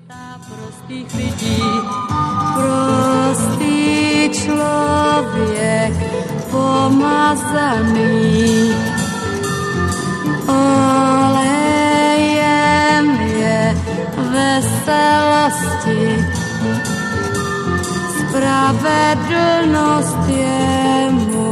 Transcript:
Prostých lidí, prostý člověk pomazaný olejem je veselosti, spravedlnost je mu